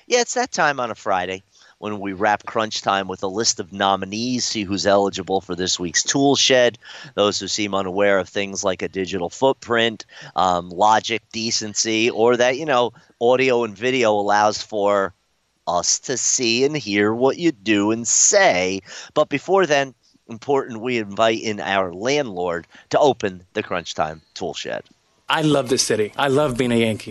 Yeah, it's that time on a Friday when we wrap Crunch Time with a list of nominees, see who's eligible for this week's Tool Shed, those who seem unaware of things like a digital footprint, logic, decency, or that, audio and video allows for us to see and hear what you do and say. But before then, important we invite in our landlord to open the Crunch Time Tool Shed. I love this city. I love being a Yankee.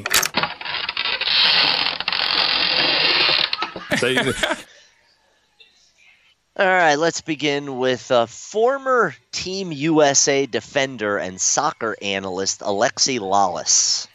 All right, let's begin with former Team USA defender and soccer analyst Alexi Lalas.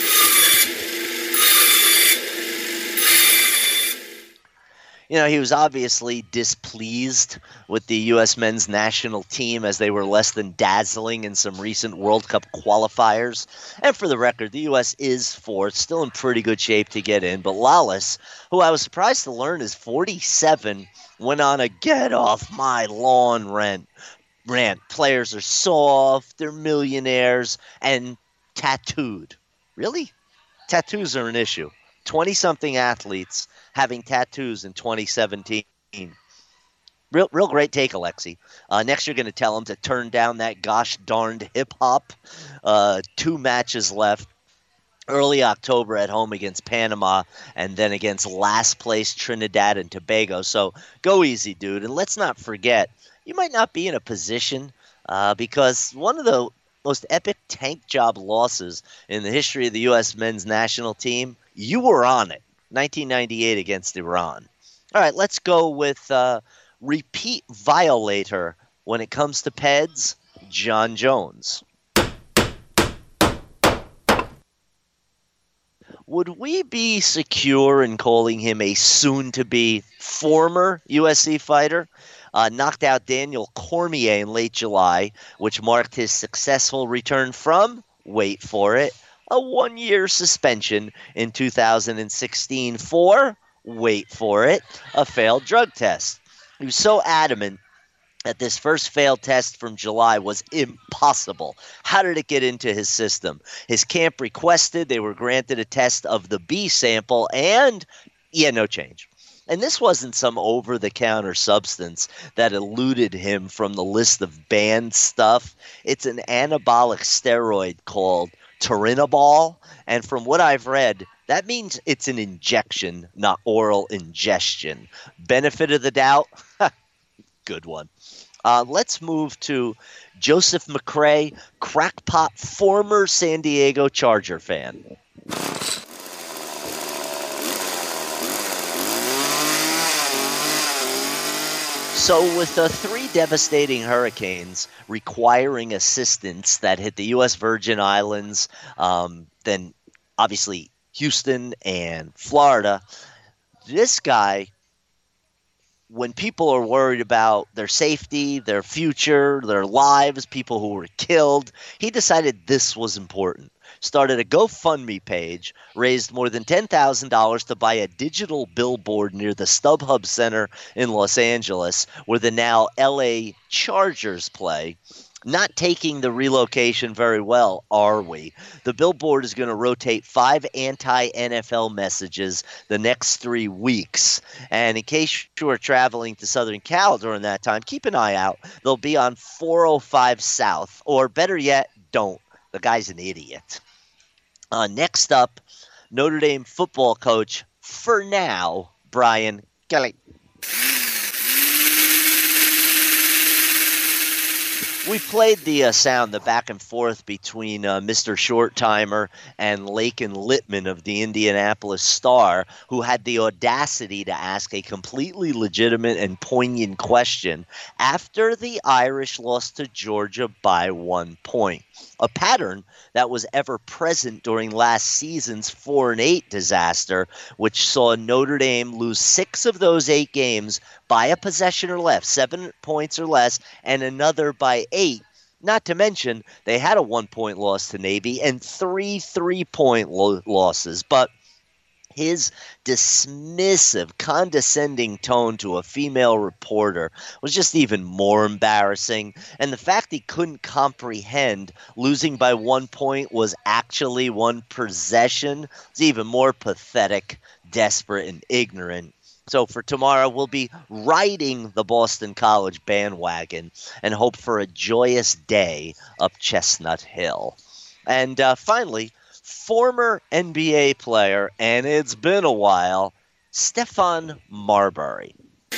He was obviously displeased with the U.S. men's national team as they were less than dazzling in some recent World Cup qualifiers. And for the record, the U.S. is fourth, still in pretty good shape to get in. But Lalas, who I was surprised to learn is 47, went on a get off my lawn rant. Players are soft, they're millionaires, and tattooed. Really? Tattoos are an issue. 20-something athletes having tattoos in 2017. Real great take, Alexi. Next, you're going to tell him to turn down that gosh darned hip-hop. 2 matches left. Early October at home against Panama and then against last place Trinidad and Tobago. So go easy, dude. And let's not forget, you might not be in a position because one of the most epic tank job losses in the history of the U.S. men's national team, you were on it. 1998 against Iran. All right, let's go with repeat violator when it comes to Peds, John Jones. Would we be secure in calling him a soon-to-be former USC fighter? Knocked out Daniel Cormier in late July, which marked his successful return from, wait for it, a 1-year suspension in 2016 for, wait for it, a failed drug test. He was so adamant that this first failed test from July was impossible. How did it get into his system? His camp requested, they were granted a test of the B sample, and no change. And this wasn't some over-the-counter substance that eluded him from the list of banned stuff. It's an anabolic steroid called Turinabol, and from what I've read, that means it's an injection, not oral ingestion. Benefit of the doubt? Good one. Let's move to Joseph McCray, crackpot former San Diego Charger fan. So with the 3 devastating hurricanes requiring assistance that hit the U.S. Virgin Islands, then obviously Houston and Florida, this guy, when people are worried about their safety, their future, their lives, people who were killed, he decided this was important. Started a GoFundMe page, raised more than $10,000 to buy a digital billboard near the StubHub Center in Los Angeles, where the now LA Chargers play. Not taking the relocation very well, are we? The billboard is going to rotate 5 anti-NFL messages the next 3 weeks. And in case you are traveling to Southern Cal during that time, keep an eye out. They'll be on 405 South, or better yet, don't. The guy's an idiot. Next up, Notre Dame football coach, for now, Brian Kelly. We played the sound, the back and forth between Mr. Short-Timer and Laken Littman of the Indianapolis Star, who had the audacity to ask a completely legitimate and poignant question after the Irish lost to Georgia by 1 point. A pattern that was ever present during last season's 4-8 disaster, which saw Notre Dame lose 6 of those 8 games by a possession or less, 7 points or less, and another by 8. Not to mention, they had a 1-point loss to Navy and 3 3-point losses. But his dismissive, condescending tone to a female reporter was just even more embarrassing. And the fact he couldn't comprehend losing by 1 point was actually 1 possession is even more pathetic. desperate and ignorant. So for tomorrow, we'll be riding the Boston College bandwagon and hope for a joyous day up Chestnut Hill. And finally, former NBA player, and it's been a while, Stephon Marbury.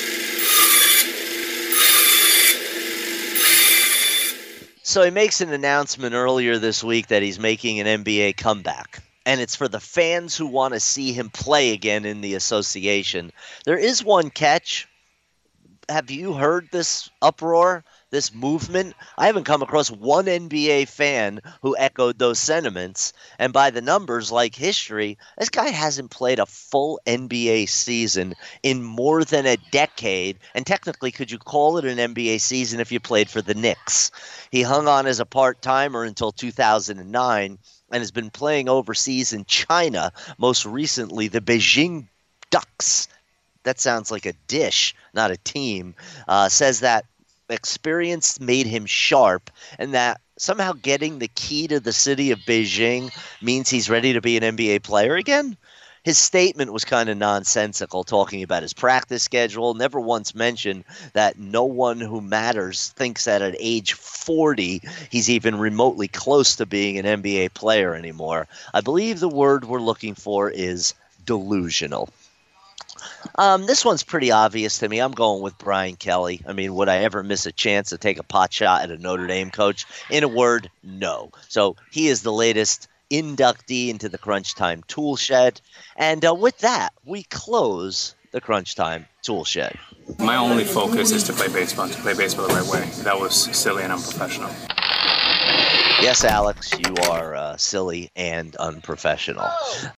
So he makes an announcement earlier this week that he's making an NBA comeback. And it's for the fans who want to see him play again in the association. There is one catch. Have you heard this uproar, this movement? I haven't come across one NBA fan who echoed those sentiments. And by the numbers, like history, this guy hasn't played a full NBA season in more than a decade. And technically, could you call it an NBA season if you played for the Knicks? He hung on as a part-timer until 2009. And has been playing overseas in China, most recently the Beijing Ducks. That sounds like a dish, not a team. Says that experience made him sharp and that somehow getting the key to the city of Beijing means he's ready to be an NBA player again. His statement was kind of nonsensical, talking about his practice schedule, never once mentioned that no one who matters thinks that at age 40 he's even remotely close to being an NBA player anymore. I believe the word we're looking for is delusional. This one's pretty obvious to me. I'm going with Brian Kelly. I mean, would I ever miss a chance to take a pot shot at a Notre Dame coach? In a word, no. So he is the latest inductee into the Crunch Time Tool Shed. And with that, we close the Crunch Time Tool Shed. My only focus is to play baseball and to play baseball the right way. That was silly and unprofessional. Yes, Alex, you are silly and unprofessional.